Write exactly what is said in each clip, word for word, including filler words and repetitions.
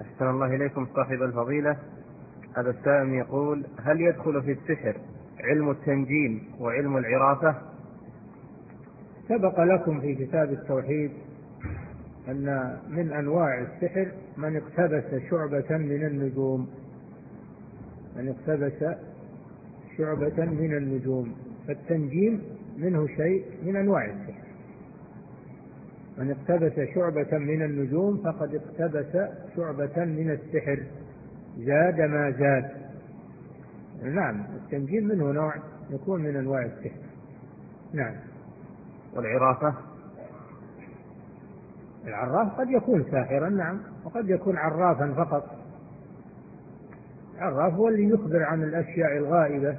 أحسن الله إليكم صاحب الفضيلة. هذا السائل يقول: هل يدخل في السحر علم التنجيم وعلم العرافة؟ سبق لكم في كتاب التوحيد أن من أنواع السحر من اقتبس شعبة من النجوم من اقتبس شعبة من النجوم فالتنجيم منه شيء من أنواع السحر. من اقتبس شعبة من النجوم فقد اقتبس شعبة من السحر، زاد ما زاد. نعم، التنجيم منه نوع يكون من أنواع السحر. نعم. والعرافة؟ العراف قد يكون ساحرا، نعم، وقد يكون عرافا فقط. العراف هو اللي يخبر عن الأشياء الغائبة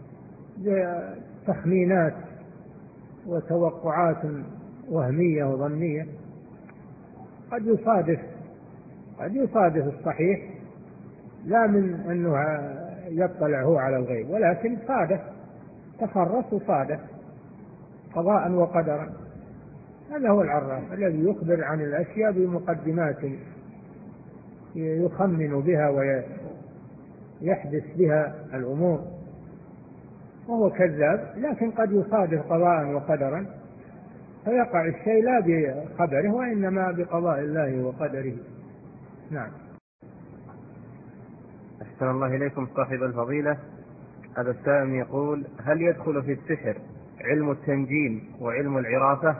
بتخمينات وتوقعات وهمية وظنية، قد يصادف قد يصادف الصحيح، لا من أنه يطلع هو على الغيب، ولكن صادف، تخرص وصادف قضاء وقدرا. هذا هو العراف الذي يخبر عن الأشياء بمقدمات يخمن بها ويحدث بها الأمور، وهو كذاب، لكن قد يصادف قضاء وقدرا فيقع الشيء لا بخبره وإنما بقضاء الله وقدره. نعم. أحسن الله إليكم صاحب الفضيلة. هذا السائل يقول: هل يدخل في السحر علم التنجيم وعلم العرافة؟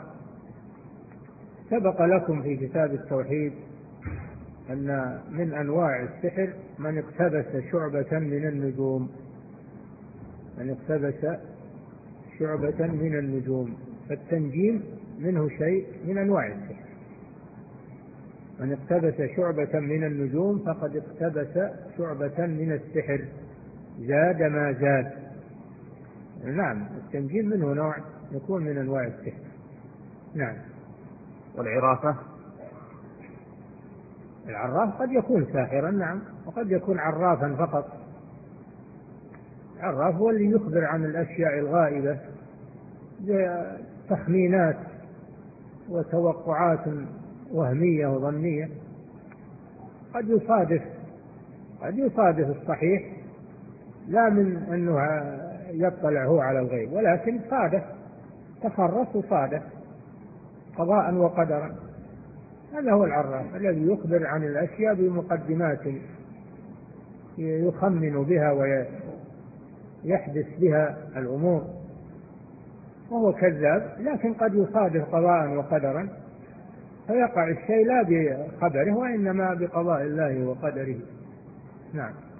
سبق لكم في كتاب التوحيد أن من أنواع السحر من اقتبس شعبة من النجوم من اقتبس شعبة من النجوم فالتنجيم منه شيء من أنواع السحر. من اقتبس شعبة من النجوم فقد اقتبس شعبة من السحر، زاد ما زاد. نعم، التنجيم منه نوع يكون من أنواع السحر. نعم. والعرافة؟ العراف قد يكون ساحرا، نعم، وقد يكون عرافا فقط. العراف هو اللي يخبر عن الأشياء الغائبة بتخمينات وتوقعات وهمية وظنية، قد يصادف قد يصادف الصحيح، لا من أنه يطلع هو على الغيب، ولكن صادف، تخرص وصادف قضاء وقدرا. هذا هو العراف الذي يخبر عن الأشياء بمقدمات يخمن بها ويحدث بها الأمور، وهو كذاب، لكن قد يصادف قضاء وقدرا فيقع الشيء لا بخبره وإنما بقضاء الله وقدره. نعم.